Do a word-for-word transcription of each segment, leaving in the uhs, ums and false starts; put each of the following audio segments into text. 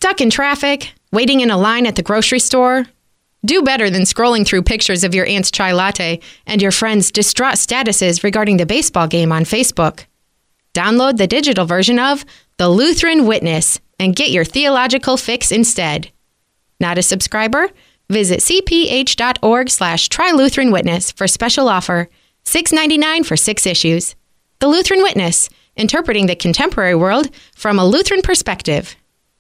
Stuck in traffic? Waiting in a line at the grocery store? Do better than scrolling through pictures of your aunt's chai latte and your friends' distraught statuses regarding the baseball game on Facebook. Download the digital version of The Lutheran Witness and get your theological fix instead. Not a subscriber? Visit cph.org slash try Lutheran Witness for special offer, six dollars and ninety-nine cents for six issues. The Lutheran Witness, interpreting the contemporary world from a Lutheran perspective.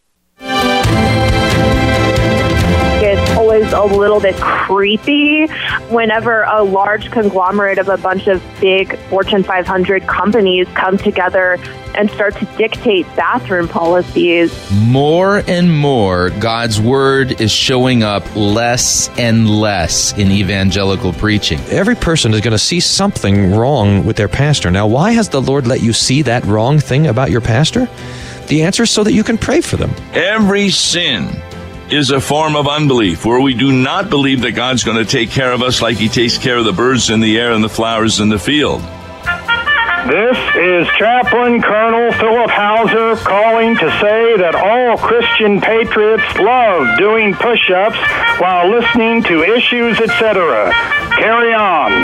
It's always a little bit creepy whenever a large conglomerate of a bunch of big Fortune five hundred companies come together and start to dictate bathroom policies. More and more, God's Word is showing up less and less in evangelical preaching. Every person is going to see something wrong with their pastor. Now, why has the Lord let you see that wrong thing about your pastor? The answer is so that you can pray for them. Every sin is a form of unbelief, where we do not believe that God's going to take care of us like He takes care of the birds in the air and the flowers in the field. This is Chaplain Colonel Philip Hauser calling to say that all Christian patriots love doing push-ups while listening to Issues, et cetera. Carry on.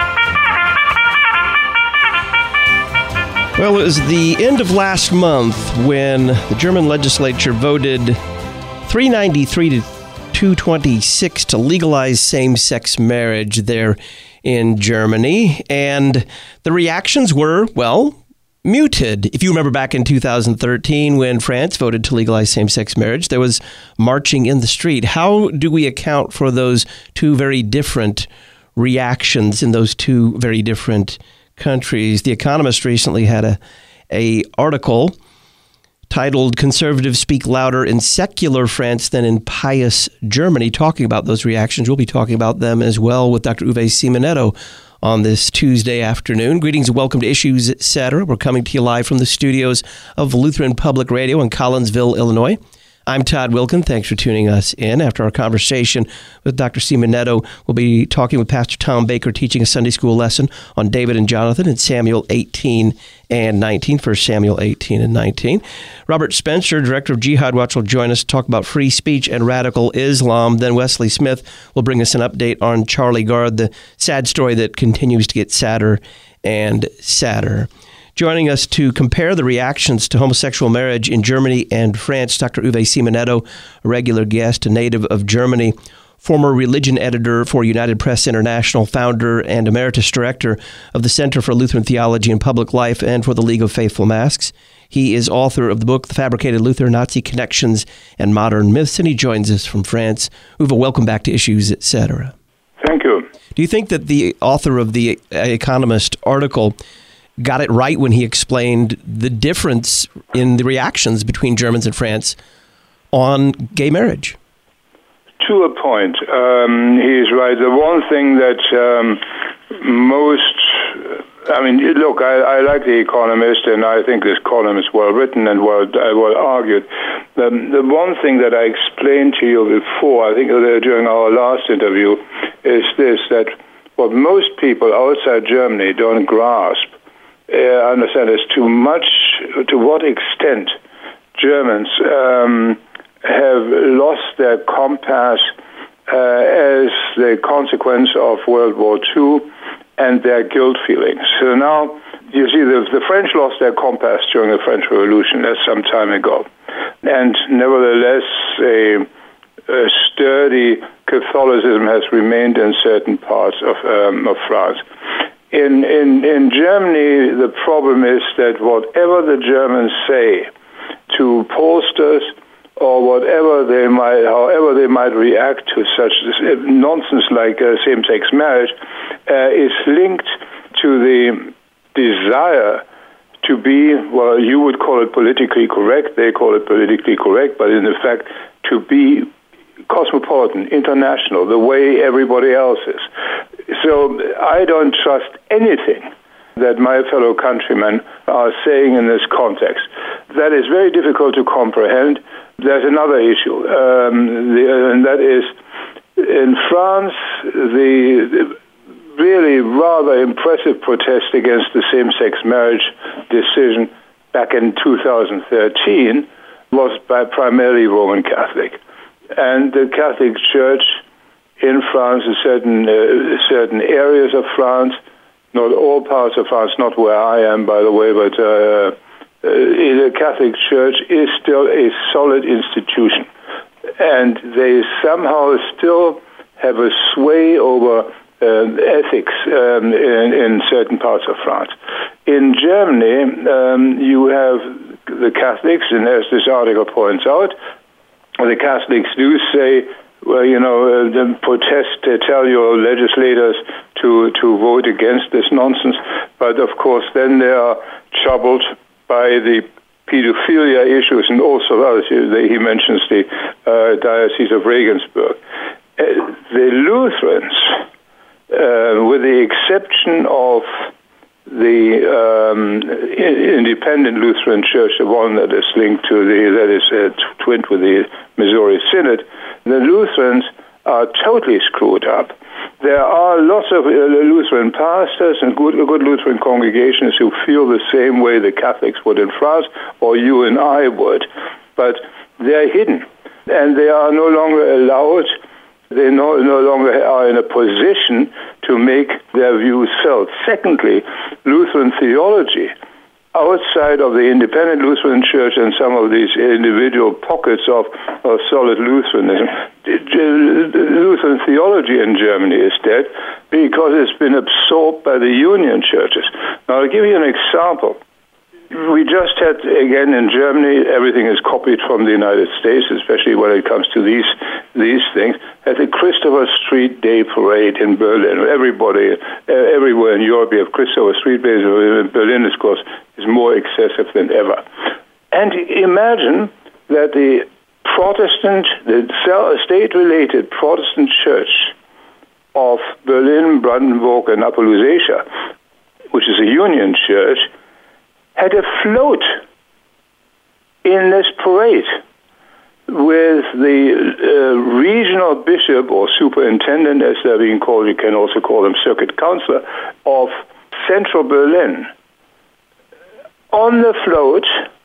Well, it was the end of last month when the German legislature voted three ninety-three to two twenty-six to legalize same-sex marriage there in Germany. And the reactions were, well, muted. If you remember back in two thousand thirteen when France voted to legalize same-sex marriage, there was marching in the street. How do we account for those two very different reactions in those two very different countries? The Economist recently had a, a article titled "Conservatives Speak Louder in Secular France Than in Pious Germany," talking about those reactions. We'll be talking about them as well with Doctor Uwe Simonetto on this Tuesday afternoon. Greetings and welcome to Issues, et cetera. We're coming to you live from the studios of Lutheran Public Radio in Collinsville, Illinois. I'm Todd Wilkin. Thanks for tuning us in. After our conversation with Doctor Simonetto, we'll be talking with Pastor Tom Baker, teaching a Sunday school lesson on David and Jonathan in Samuel eighteen and nineteen, First Samuel eighteen and nineteen. Robert Spencer, director of Jihad Watch, will join us to talk about free speech and radical Islam. Then Wesley Smith will bring us an update on Charlie Gard, the sad story that continues to get sadder and sadder. Joining us to compare the reactions to homosexual marriage in Germany and France, Doctor Uwe Simonetto, a regular guest, a native of Germany, former religion editor for United Press International, founder and emeritus director of the Center for Lutheran Theology and Public Life and for the League of Faithful Masks. He is author of the book, The Fabricated Luther, Nazi Connections and Modern Myths, and he joins us from France. Uwe, welcome back to Issues, et cetera. Thank you. Do you think that the author of the Economist article got it right when he explained the difference in the reactions between Germans and France on gay marriage? To a point, um, he's right. The one thing that um, most, I mean, look, I, I like The Economist, and I think this column is well written and well, uh, well argued. The, the one thing that I explained to you before, I think during our last interview, is this, that what most people outside Germany don't grasp, uh, understand is too much, to what extent Germans um, have lost their compass uh, as the consequence of World War Two and their guilt feelings. So now, you see, the, the French lost their compass during the French Revolution. That's some time ago. And nevertheless, a, a sturdy Catholicism has remained in certain parts of, um, of France. In, in, in Germany, the problem is that whatever the Germans say to posters or whatever they might, however they might react to such nonsense like uh, same-sex marriage, uh, is linked to the desire to be, well, you would call it politically correct, they call it politically correct, but in effect, to be cosmopolitan, international, the way everybody else is. So I don't trust anything that my fellow countrymen are saying in this context. That is very difficult to comprehend. There's another issue, um, the, and that is, in France, the, the really rather impressive protest against the same-sex marriage decision back in two thousand thirteen was by primarily Roman Catholic. And the Catholic Church in France, in certain, uh, certain areas of France, not all parts of France, not where I am, by the way, but uh, uh, the Catholic Church is still a solid institution. And they somehow still have a sway over uh, ethics um, in, in certain parts of France. In Germany, um, you have the Catholics, and as this article points out, the Catholics do say, well, you know, uh, protest, uh, tell your legislators to, to vote against this nonsense. But, of course, then they are troubled by the pedophilia issues and also others. He mentions the uh, Diocese of Regensburg. Uh, the Lutherans, uh, with the exception of the um, independent Lutheran Church, the one that is linked to the, that is uh, twinned with the Missouri Synod, the Lutherans are totally screwed up. There are lots of uh, Lutheran pastors and good, good Lutheran congregations who feel the same way the Catholics would in France, or you and I would, but they're hidden, and they are no longer allowed. They no, no longer are in a position to make their views felt. Secondly, Lutheran theology, outside of the independent Lutheran Church and some of these individual pockets of, of solid Lutheranism, Lutheran theology in Germany is dead because it's been absorbed by the union churches. Now, I'll give you an example. We just had, again, in Germany, everything is copied from the United States, especially when it comes to these these things, at the Christopher Street Day Parade in Berlin. Everybody, uh, everywhere in Europe, you have Christopher Street Days. In Berlin, of course, is more excessive than ever. And imagine that the Protestant, the state-related Protestant church of Berlin, Brandenburg, and Upper Lusatia, which is a union church, had a float in this parade with the uh, regional bishop or superintendent, as they're being called, you can also call them circuit councilor, of central Berlin, on the float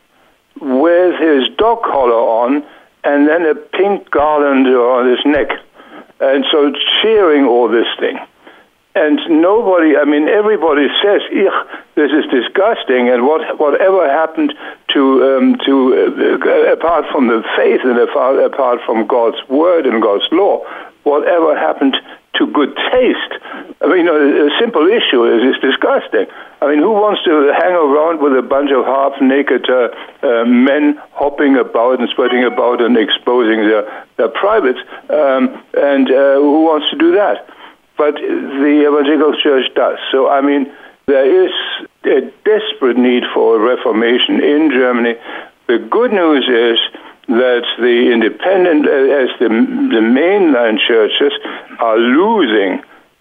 with his dog collar on and then a pink garland on his neck. And so cheering all this thing. And nobody, I mean, everybody says, this is disgusting, and what whatever happened to, um, to uh, apart from the faith and apart from God's word and God's law, whatever happened to good taste? I mean, a simple issue is it's disgusting. I mean, who wants to hang around with a bunch of half-naked uh, uh, men hopping about and spreading about and exposing their, their privates, um, and uh, who wants to do that? But the Evangelical Church does. So, I mean, there is a desperate need for a reformation in Germany. The good news is that the independent, as the, the mainline churches are losing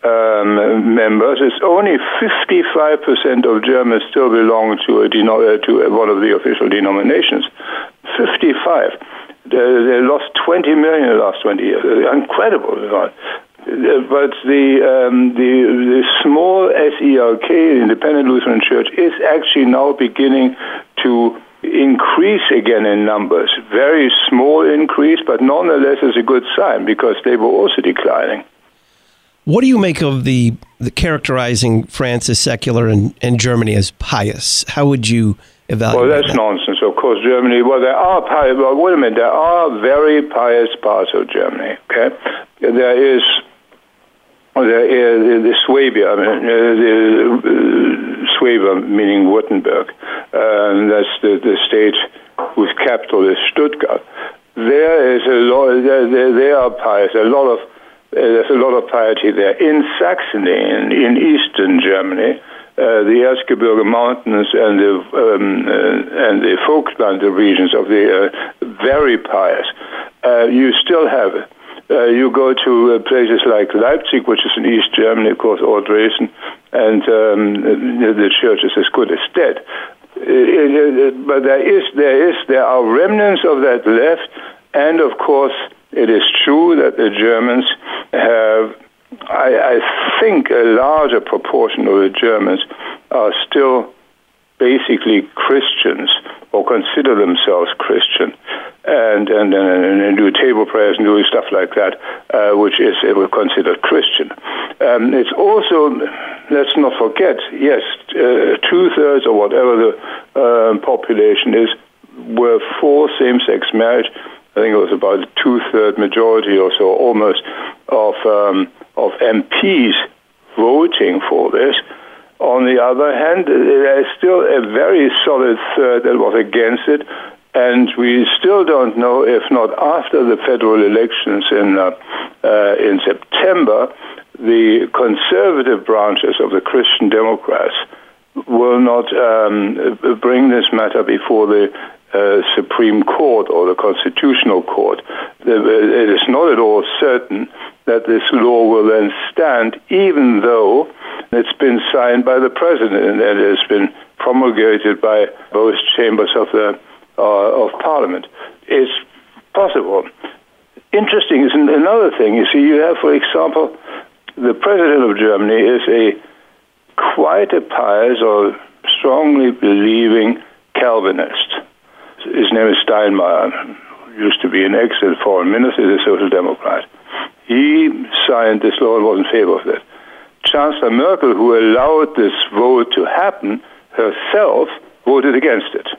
um, members. It's only fifty-five percent of Germans still belong to, a deno- to one of the official denominations. fifty-five. They, they lost twenty million in the last twenty years. Incredible. But the, um, the the small S E L K, the Independent Lutheran Church, is actually now beginning to increase again in numbers. Very small increase, but nonetheless is a good sign because they were also declining. What do you make of the, the characterizing France as secular and, and Germany as pious? How would you evaluate Well, that's that? nonsense. Of course, Germany, well, there are pious, well, wait a minute, there are very pious parts of Germany, okay? There is There is the Swabia, I mean, the uh, Swabia, meaning Württemberg. Uh, that's the, the state whose capital is Stuttgart. There is a lot. There, there, they are pious. A lot of uh, there's a lot of piety there. In Saxony, in, in eastern Germany, uh, the Erzgebirge Mountains and the um, uh, and the Vogtland regions of the uh, very pious. Uh, you still have it. Uh, you go to uh, places like Leipzig, which is in East Germany, of course, or Dresden, and um, the, the church is as good as dead. It, it, it, but there is, there is, there are remnants of that left, and of course, it is true that the Germans have, I, I think, a larger proportion of the Germans are still basically Christians or consider themselves Christian, and and, and, and do table prayers and do stuff like that, uh, which is uh, considered Christian. Um, it's also, let's not forget, yes, uh, two-thirds or whatever the uh, population is were for same-sex marriage. I think it was about a two-third majority or so, almost, of um, of M Ps voting for this. On the other hand, there is still a very solid third that was against it, and we still don't know, if not after the federal elections in uh, uh, in September, the conservative branches of the Christian Democrats will not um, bring this matter before the uh, Supreme Court or the Constitutional Court. It is not at all certain that this law will then stand, even though it's been signed by the president and it has been promulgated by both chambers of the uh, of Parliament. It's possible. Interesting is another thing. You see, you have, for example, the president of Germany is a quite a pious or strongly believing Calvinist. His name is Steinmeier. Used to be an excellent foreign minister, he's a social democrat. He signed this law and was in favor of it. Chancellor Merkel, who allowed this vote to happen, herself voted against it.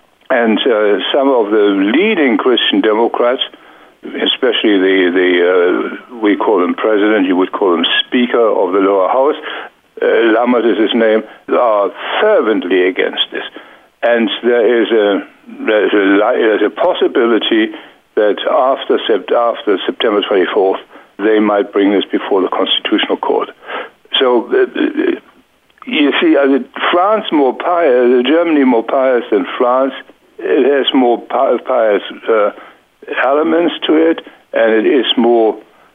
And uh, some of the leading Christian Democrats, especially the, the uh, we call him president, you would call him speaker of the lower house, uh, Lammert is his name, are fervently against this. And there is a, there's a, there's a possibility that after, sept- after September twenty-fourth, they might bring this before the Constitutional Court. So, uh, you see, uh, France more pious, Germany more pious than France. It has more pious uh, elements to it, and it is more,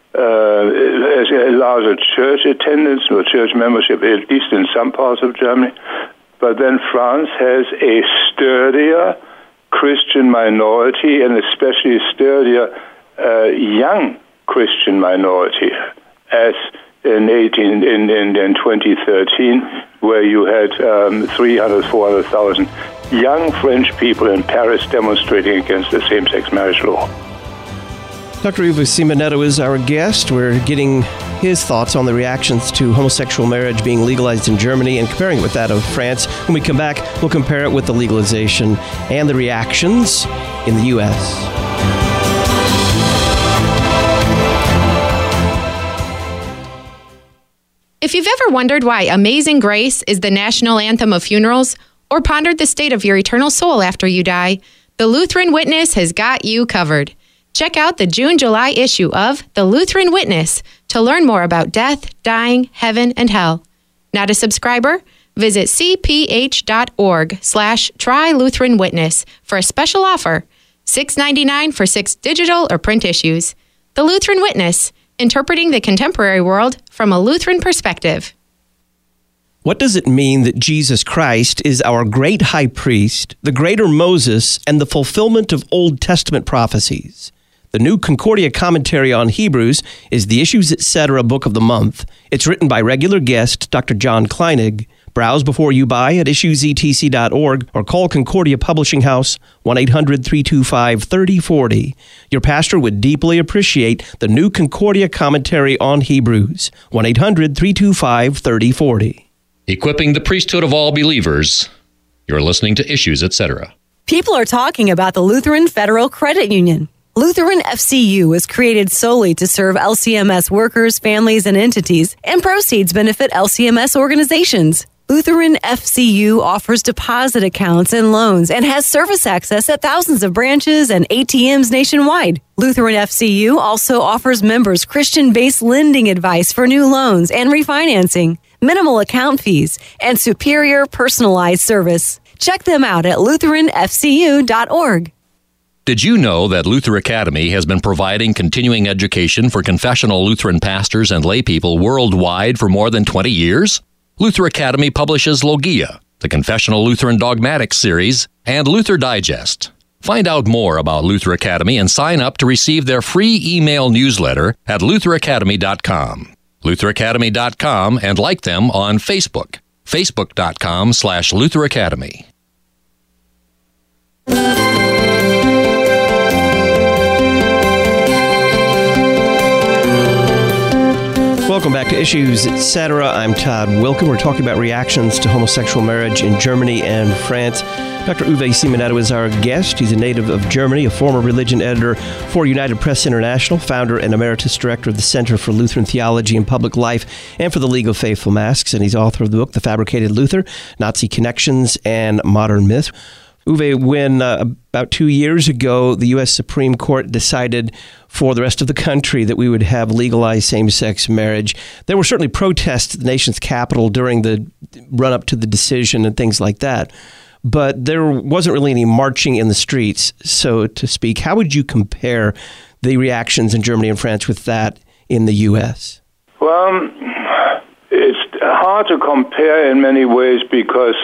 uh, it has a larger church attendance or church membership, at least in some parts of Germany. But then France has a sturdier Christian minority, and especially sturdier uh, young Christian minority, as in eighteen in, in, in twenty thirteen, where you had um, three hundred, four hundred thousand young French people in Paris demonstrating against the same-sex marriage law. Doctor Uwe Simonetto is our guest. We're getting his thoughts on the reactions to homosexual marriage being legalized in Germany and comparing it with that of France. When we come back, we'll compare it with the legalization and the reactions in the U S If you've ever wondered why Amazing Grace is the national anthem of funerals, or pondered the state of your eternal soul after you die, the Lutheran Witness has got you covered. Check out the June-July issue of The Lutheran Witness to learn more about death, dying, heaven, and hell. Not a subscriber? Visit cph.org slash try Lutheran Witness for a special offer, six dollars and ninety-nine cents for six digital or print issues. The Lutheran Witness, interpreting the contemporary world from a Lutheran perspective. What does it mean that Jesus Christ is our great high priest, the greater Moses, and the fulfillment of Old Testament prophecies? The new Concordia commentary on Hebrews is the Issues Etc. book of the month. It's written by regular guest Doctor John Kleinig. Browse before you buy at issues e t c dot org or call Concordia Publishing House one eight hundred, three two five, three oh four oh. Your pastor would deeply appreciate the new Concordia commentary on Hebrews. one eight hundred, three two five, three oh four oh. Equipping the priesthood of all believers. You're listening to Issues, et cetera. People are talking about the Lutheran Federal Credit Union. Lutheran F C U was created solely to serve L C M S workers, families, and entities, and proceeds benefit L C M S organizations. Lutheran F C U offers deposit accounts and loans and has service access at thousands of branches and A T Ms nationwide. Lutheran F C U also offers members Christian-based lending advice for new loans and refinancing, minimal account fees, and superior personalized service. Check them out at lutheran f c u dot org. Did you know that Luther Academy has been providing continuing education for confessional Lutheran pastors and laypeople worldwide for more than twenty years? Luther Academy publishes Logia, the Confessional Lutheran Dogmatics series, and Luther Digest. Find out more about Luther Academy and sign up to receive their free email newsletter at luther academy dot com. luther academy dot com and like them on Facebook. Facebook.com slash Luther Academy. Welcome back to Issues, et cetera. I'm Todd Wilken. We're talking about reactions to homosexual marriage in Germany and France. Doctor Uwe Simonato is our guest. He's a native of Germany, a former religion editor for United Press International, founder and emeritus director of the Center for Lutheran Theology and Public Life, and for the League of Faithful Masks. And he's author of the book, The Fabricated Luther, Nazi Connections and Modern Myth. Uwe, when uh, about two years ago, the U S Supreme Court decided for the rest of the country that we would have legalized same-sex marriage, there were certainly protests at the nation's capital during the run-up to the decision and things like that. But there wasn't really any marching in the streets, so to speak. How would you compare the reactions in Germany and France with that in the U S? Well, it's hard to compare in many ways because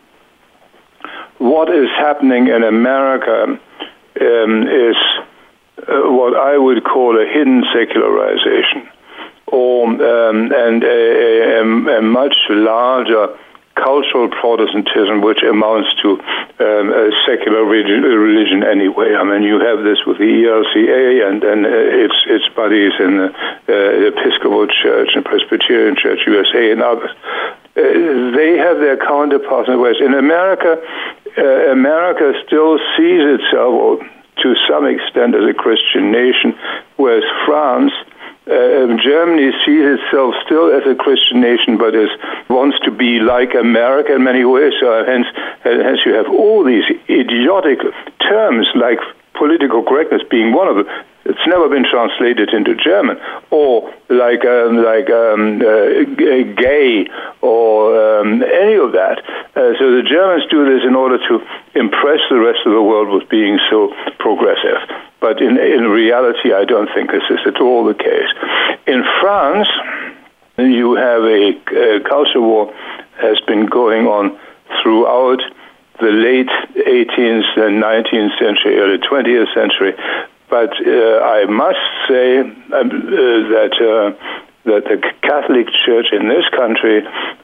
what is happening in America um, is uh, what I would call a hidden secularization, or um, and a, a, a much larger cultural Protestantism, which amounts to um, a secular religion, religion anyway. I mean, you have this with the E L C A and, and uh, its its buddies in the uh, Episcopal Church and Presbyterian Church U S A and others. Uh, they have their counterparts in the West. In America, uh, America still sees itself, or to some extent, as a Christian nation, whereas France, uh, Germany sees itself still as a Christian nation, but is wants to be like America in many ways. So hence, hence you have all these idiotic terms like political correctness being one of them. It's never been translated into German, or like um, like um, uh, gay, or um, any of that. Uh, so the Germans do this in order to impress the rest of the world with being so progressive. But in in reality, I don't think this is at all the case. In France, you have a, a culture war has been going on throughout the late eighteenth and nineteenth century, early twentieth century. But uh, I must say um, uh, that uh, that the Catholic Church in this country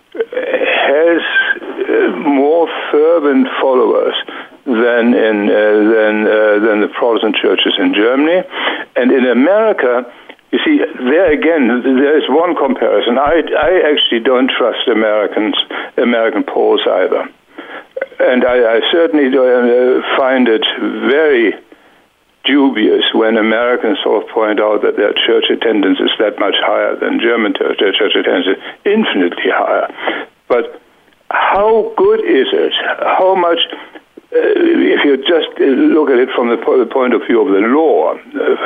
has uh, more fervent followers than in uh, than uh, than the Protestant churches in Germany, and in America. You see, there again, there is one comparison. I I actually don't trust Americans, American polls either, and I, I certainly do, uh, find it very dubious when Americans sort of point out that their church attendance is that much higher than German church. Their church attendance is infinitely higher. But how good is it? How much, uh, if you just look at it from the, po- the point of view of the law, uh,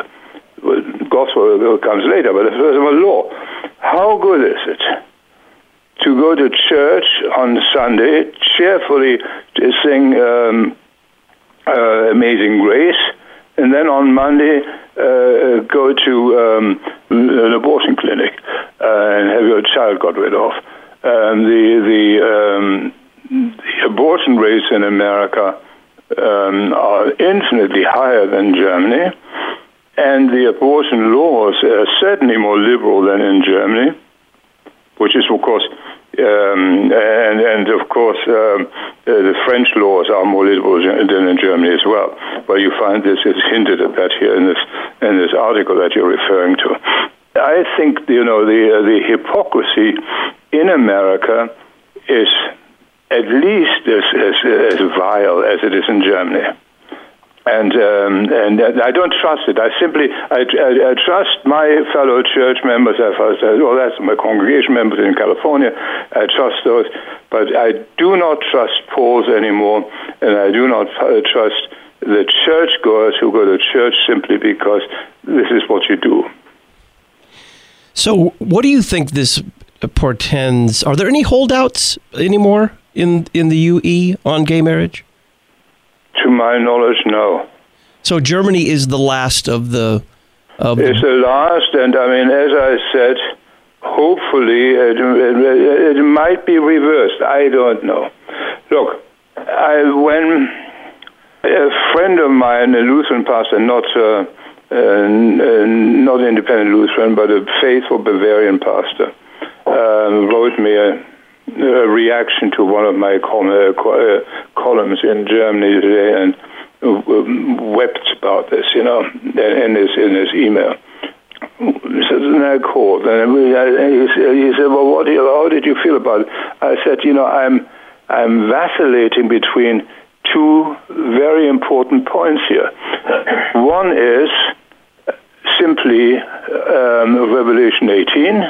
gospel comes later, but first of all, law, how good is it to go to church on Sunday, cheerfully to sing um, uh, Amazing Grace, and then on Monday, uh, go to um, an abortion clinic uh, and have your child got rid of. Um, the the, um, the abortion rates in America um, are infinitely higher than Germany, and the abortion laws are certainly more liberal than in Germany, which is, of course, Um, and, and of course, um, uh, the French laws are more liberal than in Germany as well. But you find this is hinted at that here in this in this article that you're referring to. I think you know the uh, the hypocrisy in America is at least as, as as vile as it is in Germany. And um, and I don't trust it. I simply I, I, I trust my fellow church members. I said, well, that's my congregation members in California. I trust those, but I do not trust polls anymore, and I do not trust the churchgoers who go to church simply because this is what you do. So, what do you think this portends? Are there any holdouts anymore in in the U E on gay marriage? To my knowledge, no. So Germany is the last of the... Of it's the last, and I mean, as I said, hopefully it, it, it might be reversed. I don't know. Look, I, when a friend of mine, a Lutheran pastor, not uh, uh, not independent Lutheran, but a faithful Bavarian pastor, um, wrote me a a reaction to one of my col- uh, co- uh, columns in Germany today and uh, wept about this, you know, in his, in his email. So then I called, and he said, well, what do you, how did you feel about it? I said, you know, I'm I'm vacillating between two very important points here. One is simply um, Revelation eighteen,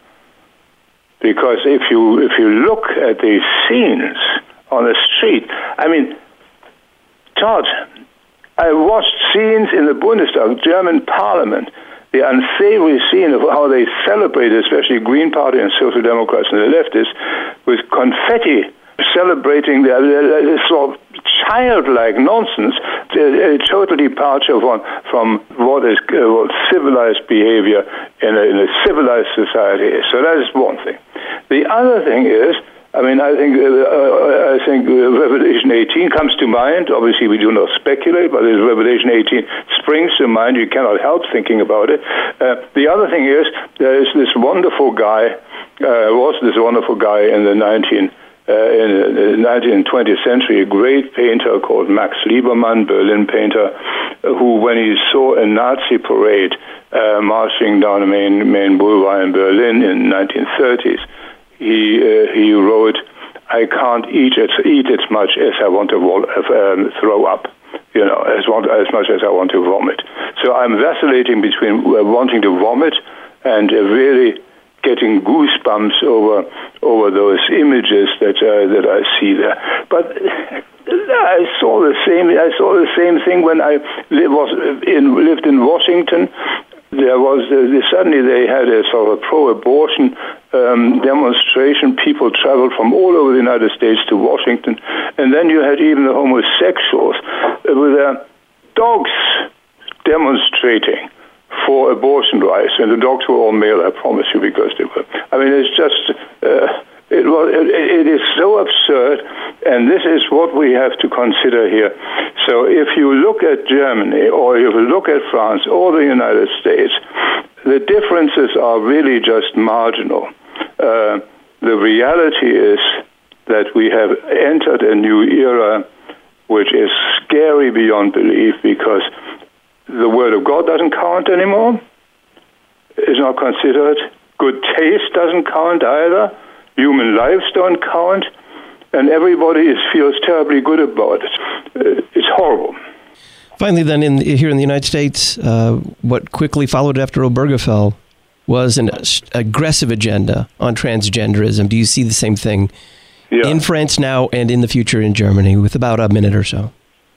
because if you if you look at these scenes on the street, I mean, Todd, I watched scenes in the Bundestag, German parliament, the unsavory scene of how they celebrate, especially Green Party and Social Democrats and the leftists, with confetti, celebrating their, their, their sort of childlike nonsense, a, a total departure from, from what is uh, what civilized behavior in a, in a civilized society is. So that is one thing. The other thing is, I mean, I think uh, I think uh, Revelation eighteen comes to mind. Obviously, we do not speculate, but as Revelation eighteen springs to mind, you cannot help thinking about it. Uh, the other thing is, there is this wonderful guy, uh, was this wonderful guy in the nineteen uh, in the nineteenth and twentieth century, a great painter called Max Liebermann, Berlin painter, who, when he saw a Nazi parade uh, marching down the main main boulevard in Berlin in the nineteen thirties. He uh, he wrote, "I can't eat it eat as much as I want to um, throw up, you know, as want, as much as I want to vomit." So I'm vacillating between uh, wanting to vomit and uh, really getting goosebumps over over those images that uh, that I see there. But I saw the same. I saw the same thing when I li- was in lived in Washington. There was uh, suddenly they had a sort of pro-abortion um, demonstration. People traveled from all over the United States to Washington, and then you had even the homosexuals uh, with their dogs demonstrating for abortion rights, and the dogs were all male, I promise you, because they were. I mean, it's just uh, it was it, it is so absurd, and this is what we have to consider here. So if you look at Germany, or if you look at France, or the United States, the differences are really just marginal. Uh, the reality is that we have entered a new era, which is scary beyond belief, because the Word of God doesn't count anymore. It's not considered. Good taste doesn't count either. Human lives don't count. And everybody is, feels terribly good about it. Uh, it's horrible. Finally, then, in, here in the United States, uh, what quickly followed after Obergefell was an aggressive agenda on transgenderism. Do you see the same thing yeah. in France now and in the future in Germany, with about a minute or so?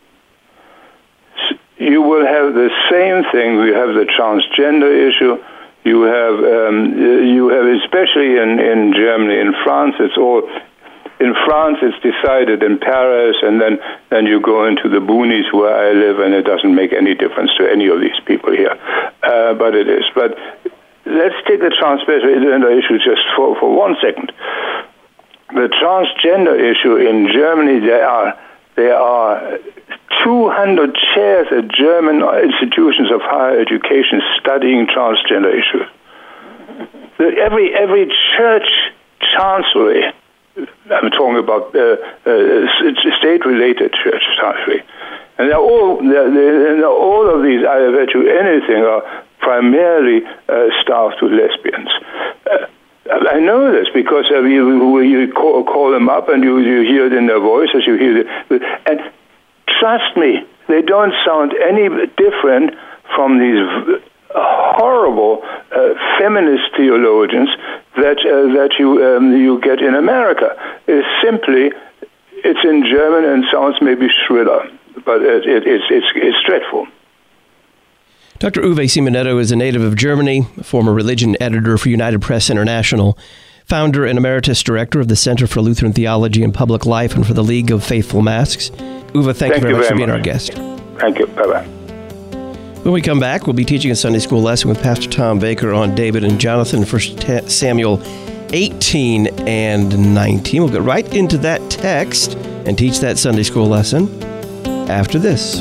You will have the same thing. We have the transgender issue. You have, um, you have, especially in, in Germany, in France, it's all. In France, it's decided in Paris, and then, then you go into the boonies where I live, and it doesn't make any difference to any of these people here. Uh, but it is. But let's take the transgender issue just for, for one second. The transgender issue in Germany, there are there are two hundred chairs at German institutions of higher education studying transgender issues. The, every every church chancellery, I'm talking about uh, uh, state-related church chancellery, and they're all they're, they're, all of these, I bet you anything, are primarily uh, staffed with lesbians. Uh, I know this because uh, you, you call, call them up and you, you hear it in their voices. You hear it, and trust me, they don't sound any different from these horrible uh, feminist theologians that uh, that you um, you get in America. It's simply it's in German and sounds maybe shriller, but it, it, it's it's it's dreadful. Doctor Uwe Simonetto is a native of Germany, a former religion editor for United Press International, founder and emeritus director of the Center for Lutheran Theology and Public Life and for the League of Faithful Masks. Uwe, thank, thank you very you much very for being much. Our guest. Thank you. Bye-bye. When we come back, we'll be teaching a Sunday school lesson with Pastor Tom Baker on David and Jonathan, First Samuel eighteen and nineteen. We'll get right into that text and teach that Sunday school lesson after this.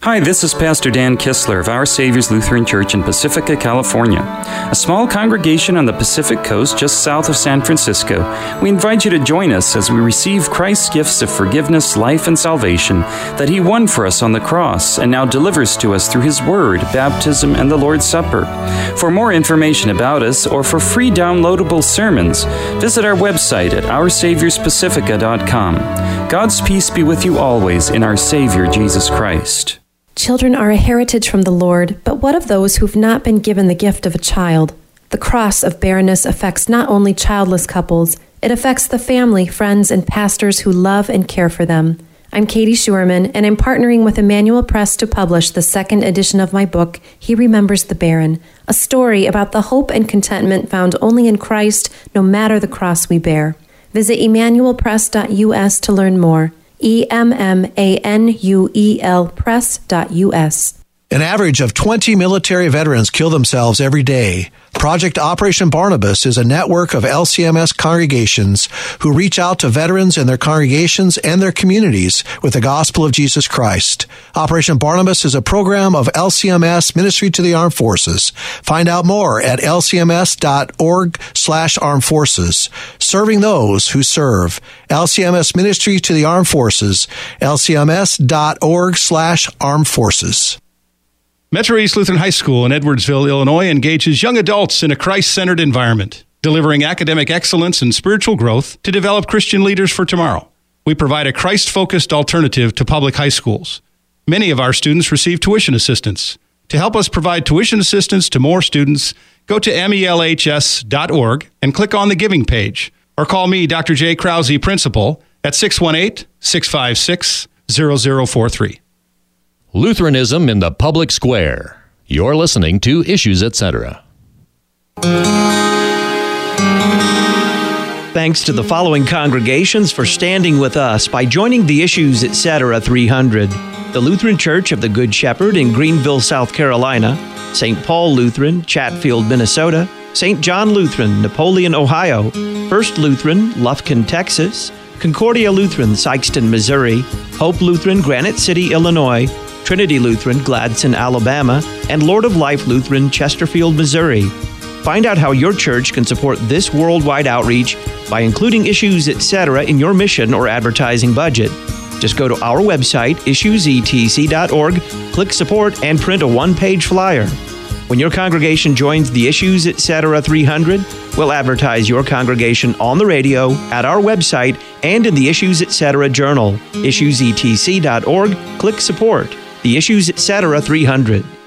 Hi, this is Pastor Dan Kistler of Our Savior's Lutheran Church in Pacifica, California, a small congregation on the Pacific Coast just south of San Francisco. We invite you to join us as we receive Christ's gifts of forgiveness, life, and salvation that He won for us on the cross and now delivers to us through His Word, baptism, and the Lord's Supper. For more information about us or for free downloadable sermons, visit our website at our saviors pacifica dot com. God's peace be with you always in our Savior, Jesus Christ. Children are a heritage from the Lord, but what of those who've not been given the gift of a child? The cross of barrenness affects not only childless couples, it affects the family, friends, and pastors who love and care for them. I'm Katie Schuerman, and I'm partnering with Emmanuel Press to publish the second edition of my book, He Remembers the Barren, a story about the hope and contentment found only in Christ, no matter the cross we bear. Visit emmanuel press dot u s to learn more. E M M A N U E L press dot U S. An average of twenty military veterans kill themselves every day. Project Operation Barnabas is a network of L C M S congregations who reach out to veterans in their congregations and their communities with the gospel of Jesus Christ. Operation Barnabas is a program of L C M S Ministry to the Armed Forces. Find out more at l c m s dot org slash armed forces. Serving those who serve. L C M S Ministry to the Armed Forces. l c m s dot org slash armed forces. Metro East Lutheran High School in Edwardsville, Illinois engages young adults in a Christ-centered environment, delivering academic excellence and spiritual growth to develop Christian leaders for tomorrow. We provide a Christ-focused alternative to public high schools. Many of our students receive tuition assistance. To help us provide tuition assistance to more students, go to M E L H S dot org and click on the Giving page, or call me, Doctor Jay Krause, Principal, at six one eight, six five six, zero zero four three. Lutheranism in the Public Square. You're listening to Issues, et cetera. Thanks to the following congregations for standing with us by joining the Issues, et cetera three hundred. The Lutheran Church of the Good Shepherd in Greenville, South Carolina, Saint Paul Lutheran, Chatfield, Minnesota, Saint John Lutheran, Napoleon, Ohio, First Lutheran, Lufkin, Texas, Concordia Lutheran, Sikeston, Missouri, Hope Lutheran, Granite City, Illinois, Trinity Lutheran, Gladson, Alabama, and Lord of Life Lutheran, Chesterfield, Missouri. Find out how your church can support this worldwide outreach by including Issues, et cetera in your mission or advertising budget. Just go to our website, issues e t c dot org, click Support, and print a one-page flyer. When your congregation joins the Issues, et cetera three hundred, we'll advertise your congregation on the radio, at our website, and in the Issues, et cetera journal. issues e t c dot org, click Support. The Issues, et cetera three hundred.